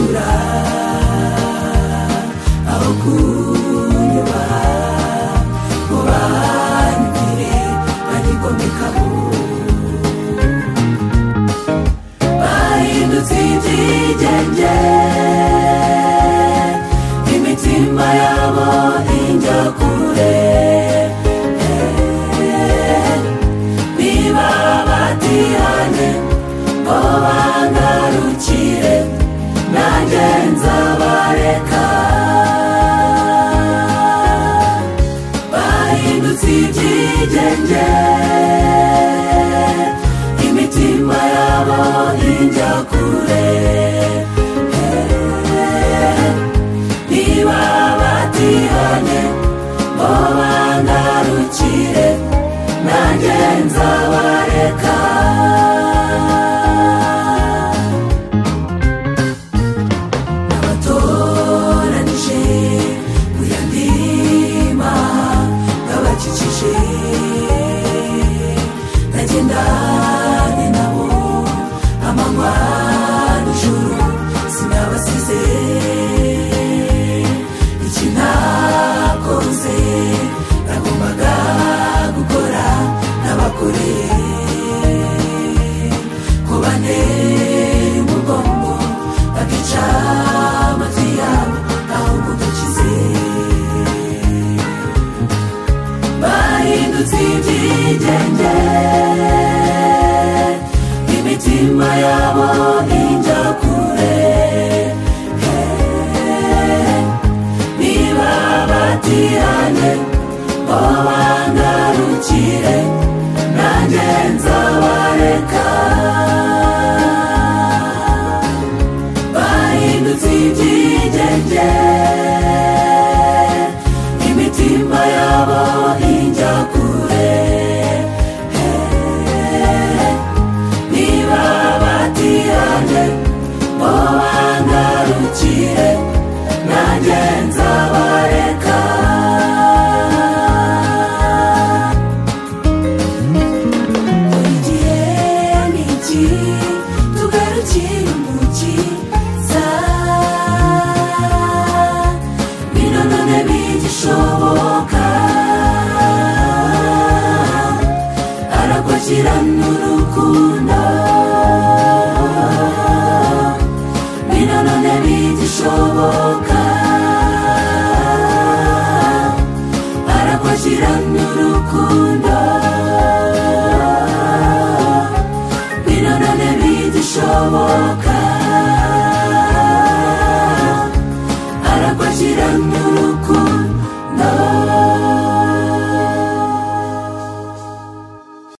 kura aho kunyuba ngo banyumvire bagigomekaho bahindutse ibyigenge imitima yabo injya kure niba batihane ngo bangarukire nanjye nzabareka bahindutse ibyigenge imitima yabo injya kure niba batihane ngo bangarukire nanjye nzabareka n'abatoranije kuyandima ngabakikije nagendanye nabo amanywa n'ijoro sinabasize iki nakoze nagombaga gukora n'abakoreye ko banteye umugongo bakica amatwi yabo ahubwo dukize bahindutse ibyigenge imitima yabo injya kure niba batihane ngo bangarukire nanjye nzabareka bahindutse ibyigenge imitima yabo injya kure niba batihane ngo bangarukire nanjye nzabareka buri gihe ni iki tugarukire umukiza bino none bigishoboka arakwakira n'urukundo bino none bigishoboka arakwakira n'urukundo bino none bigishoboka arakwakira n'urukundo